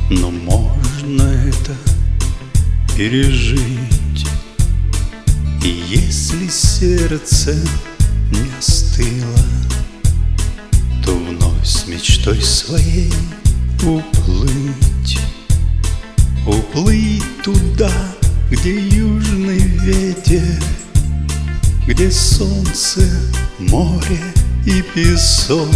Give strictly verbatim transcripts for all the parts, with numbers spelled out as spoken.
но можно это пережить. И если сердце не остыло, то вновь с мечтой своей уплыть. Уплыть туда, где южный ветер, где солнце, море и песок.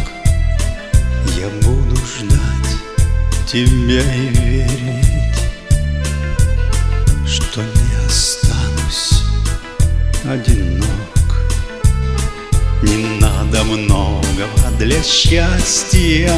Я буду ждать тебя и верить, что не останусь одинок. Не надо многого для счастья,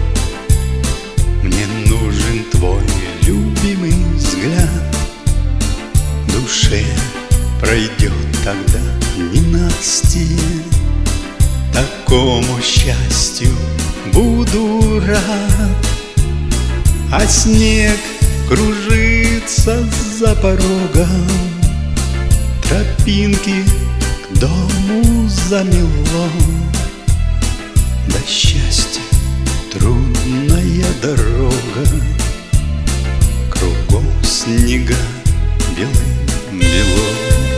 мне нужен твой любимый взгляд. Душе пройдет тогда ненастье, такому счастью буду рад. А снег кружится за порогом, тропинки к дому замело. До счастья трудная дорога, кругом снега белым-бело.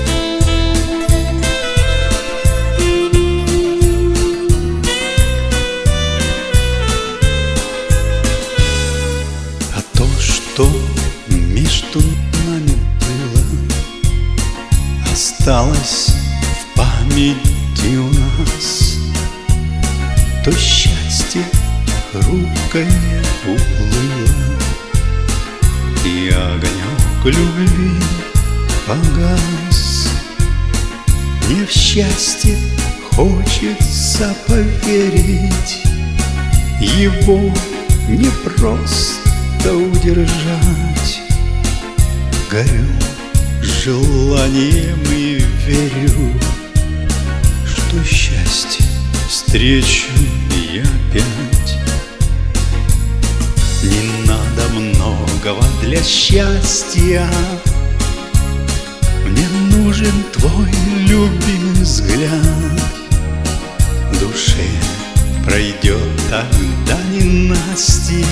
А то, что между нами было, осталось в памяти у нас. То счастье хрупкое уплыло, и огонек любви погас. Мне в счастье хочется поверить, его не просто удержать. Горю желанием и верю, что счастье встречу я опять. Не надо многого для счастья, мне нужен твой любимый взгляд. В душе пройдет тогда ненастье,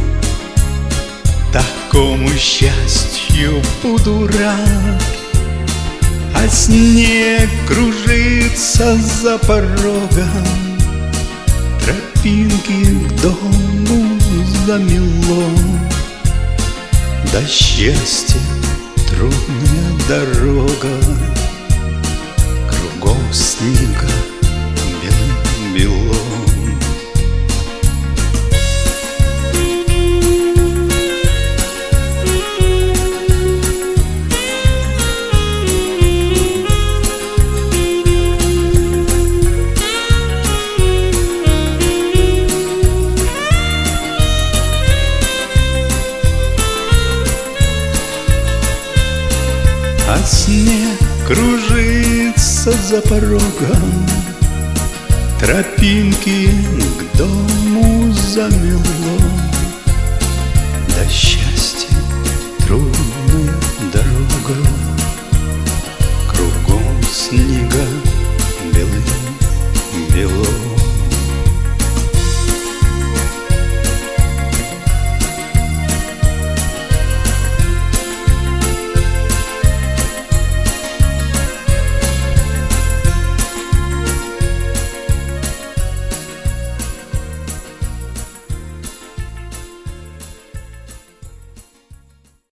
такому счастью буду рад. А снег кружится за порогом, тропинки к дому замело. До счастья трудная дорога, кругом снега белым-бело. А снег кружится за порогом, тропинки к дому замело. До счастья трудно